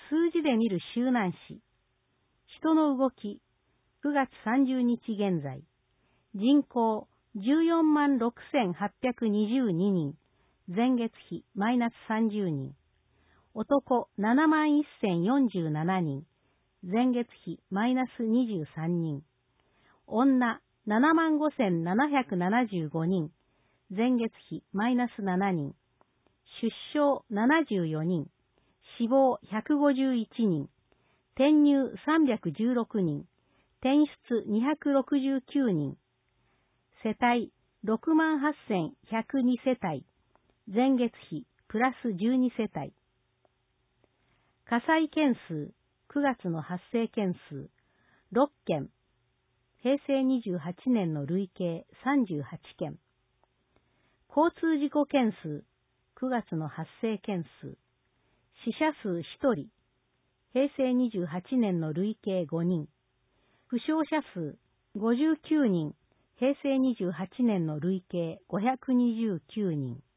数字で見る周南市。人の動き。9月30日現在。人口146822人。前月比マイナス30人。男71047人。前月比マイナス23人。女75775人。前月比マイナス7人。出生74人。死亡151人。転入316人。転出269人。世帯68102世帯。前月比プラス12世帯。火災件数、9月の発生件数、6件。平成28年の累計38件。交通事故件数、9月の発生件数。死者数1人。平成28年の累計5人。負傷者数59人。平成28年の累計529人。